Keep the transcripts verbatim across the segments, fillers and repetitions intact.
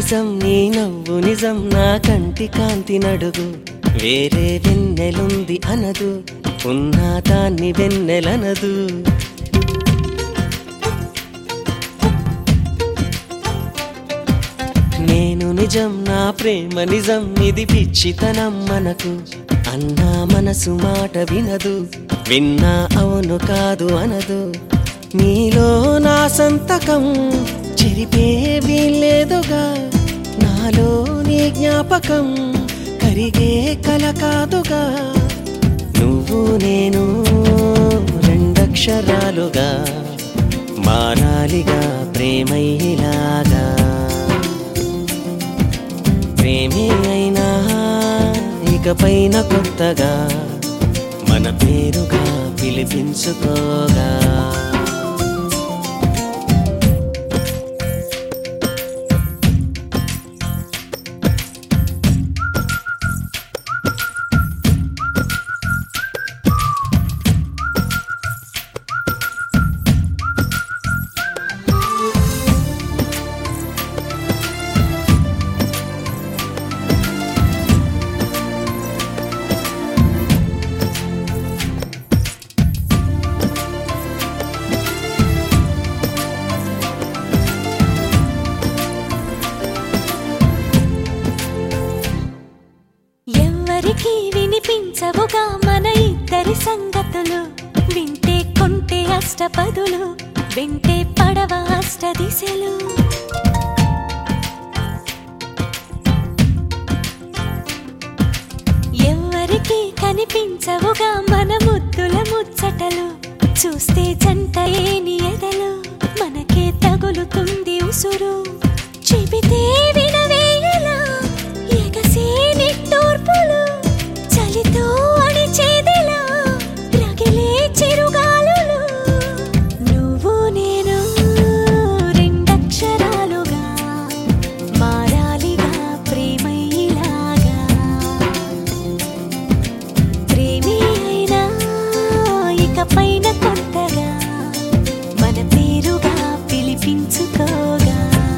నిజం నీ నవ్వు నిజం నా కంటి కాంతి నడుగు వేరే వెన్నెలుంది అనదు ఉన్నా దాన్ని వెన్నెలనదు నేను నిజం నా ప్రేమ నిజం ఇది పిచ్చితనం మనకు అన్నా మనసు మాట వినదు విన్నా అవును కాదు అనదు నీలో నా సంతకం చెరిపే వీల్లేదుగా నాలో నీ జ్ఞాపకం కరిగే కల కాదుగా నువ్వు నేను రెండక్షరాలుగా మారాలిగా ప్రేమయ్యేలాగా ప్రేమే అయినా ఇకపైన కొత్తగా మన పేరుగా పిలిపించుకోగా ఎవరికి వినిపించవుగా మన ఇద్దరి సంగతులు వింటే కొంటే అష్టపదులు వింటే పడవ అష్ట దిశలు ఎవరికి కనిపించవుగా మన ముద్దుల ముచ్చటలు చూస్తే జంట ఏని ఎదలు మనకే తగులుతుంది ఉసురు చెబితే వినవేయలా ఎగసే నిట్టూర్పులు చలితో అణిచేదిలా రగిలే చిరుగాలులు నువ్వు నేను రెండక్షరాలుగా మారాలిగా ప్రేమయ్యేలాగా ప్రేమే అయినా ఇకపైన కొత్తగా మన పేరుగా పిలిపించుకోగా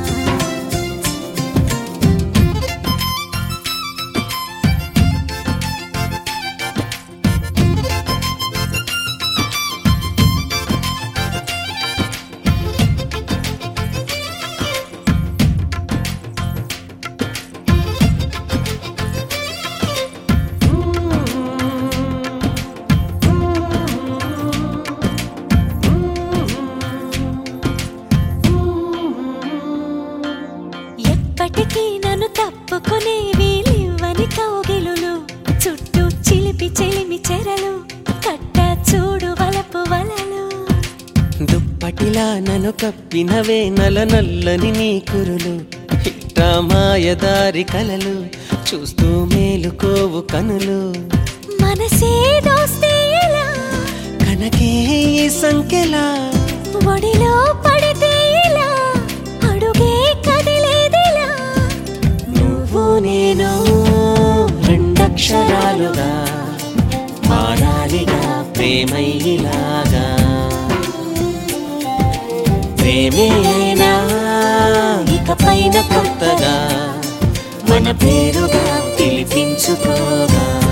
ఎప్పటికీ నన్ను తప్పుకునే వీలివ్వని కౌగిలులు చుట్టూ చిలిపి చెలిమి చెరలు కట్ట చూడు వలపు వలలు దుప్పటిలా నన్ను కప్పినవే నల నల్లని నీ కురులు ఇట్టా మాయదారి కలలు చూస్తూ మేలుకోవు కనులు మనసే దోస్తే ఎలా కనకే ఈ సంఖ్యలా ఒడిలో పడితే ఇలా అడుగే కదిలేదిలా నువ్వు నేను రెండక్షరాలుగా మారాలిగా ప్రేమయ్యేలాగా ప్రేమే అయినా ఇకపైన కొత్తగా మన పేరుగా పిలిపించుకోగా